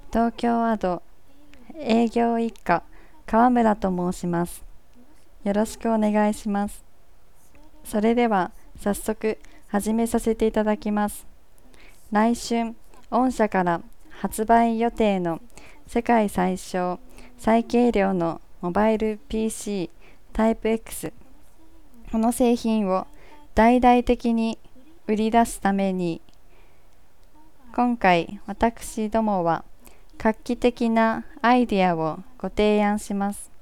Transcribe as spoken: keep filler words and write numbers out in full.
東京アド営業一課川村と申します。よろしくお願いします。それでは早速始めさせていただきます。来春、御社から発売予定の世界最小最軽量のモバイル ピーシー タイプ X、この製品を大々的に売り出すために、今回私どもは画期的なアイデアをご提案します。